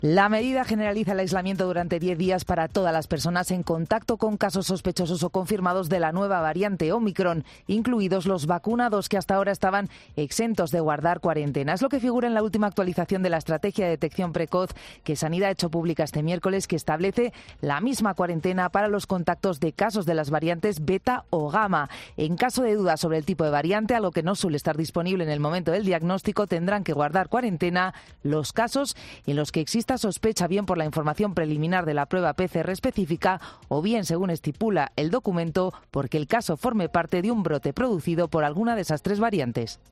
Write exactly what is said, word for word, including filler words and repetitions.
La medida generaliza el aislamiento durante diez días para todas las personas en contacto con casos sospechosos o confirmados de la nueva variante Omicron, incluidos los vacunados que hasta ahora estaban exentos de guardar cuarentena. Es lo que figura en la última actualización de la estrategia de detección precoz que Sanidad ha hecho pública este miércoles, que establece la misma cuarentena para los contactos de casos de las variantes beta o gamma. En caso de duda sobre el tipo de variante, algo que no suele estar disponible en el momento del diagnóstico, tendrán que guardar cuarentena los casos en los que exista sospecha, bien por la información preliminar de la prueba P C R específica o bien, según estipula el documento, porque el caso forme parte de un brote producido por alguna de esas tres variantes.